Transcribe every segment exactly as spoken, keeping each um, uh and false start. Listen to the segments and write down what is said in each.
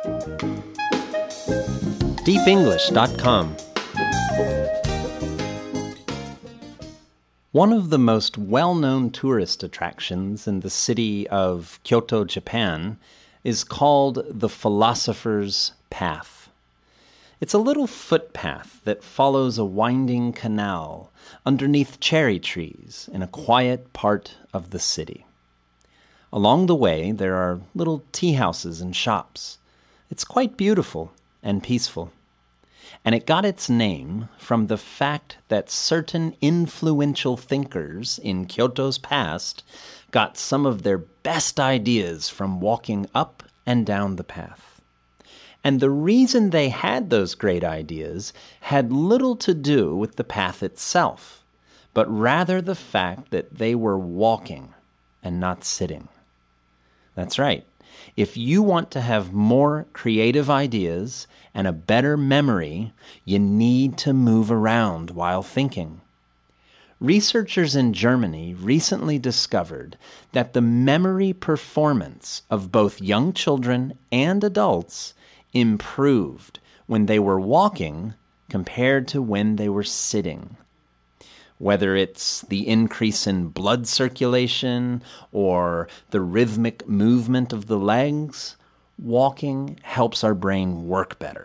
deep english dot com. One of the most well-known tourist attractions in the city of Kyoto, Japan, is called the Philosopher's Path. It's a little footpath that follows a winding canal underneath cherry trees in a quiet part of the city. Along the way, there are little tea houses and shops. It's quite beautiful and peaceful. And it got its name from the fact that certain influential thinkers in Kyoto's past got some of their best ideas from walking up and down the path. And the reason they had those great ideas had little to do with the path itself, but rather the fact that they were walking and not sitting. That's right. If you want to have more creative ideas and a better memory, you need to move around while thinking. Researchers in Germany recently discovered that the memory performance of both young children and adults improved when they were walking compared to when they were sitting. Whether it's the increase in blood circulation or the rhythmic movement of the legs, walking helps our brain work better.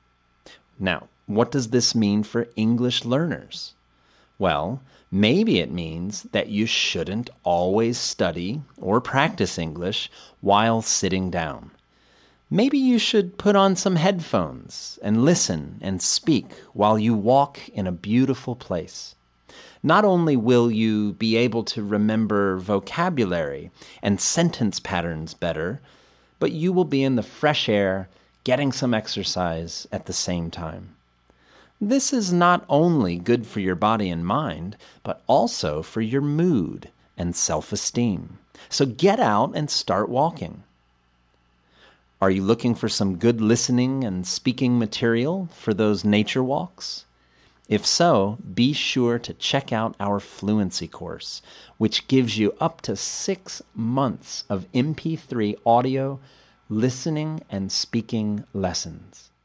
Now, what does this mean for English learners? Well, maybe it means that you shouldn't always study or practice English while sitting down. Maybe you should put on some headphones and listen and speak while you walk in a beautiful place. Not only will you be able to remember vocabulary and sentence patterns better, but you will be in the fresh air, getting some exercise at the same time. This is not only good for your body and mind, but also for your mood and self-esteem. So get out and start walking. Are you looking for some good listening and speaking material for those nature walks? If so, be sure to check out our Fluency course, which gives you up to six months of M P three audio, listening, and speaking lessons.